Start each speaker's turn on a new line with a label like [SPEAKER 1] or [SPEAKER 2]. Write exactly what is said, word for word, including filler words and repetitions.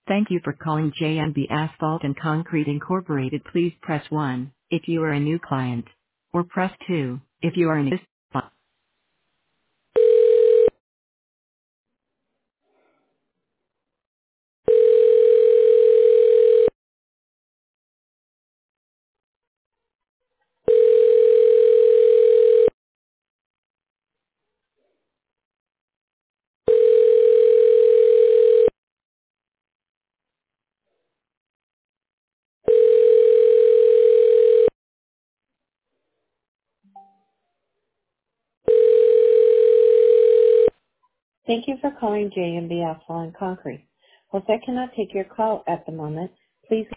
[SPEAKER 1] Thank you for calling J M B Asphalt and Concrete Incorporated. Please press one if you are a new client, or press two if you are an existing client. Thank you for calling J M B Asphalt and Concrete. Jose cannot take your call at the moment. Please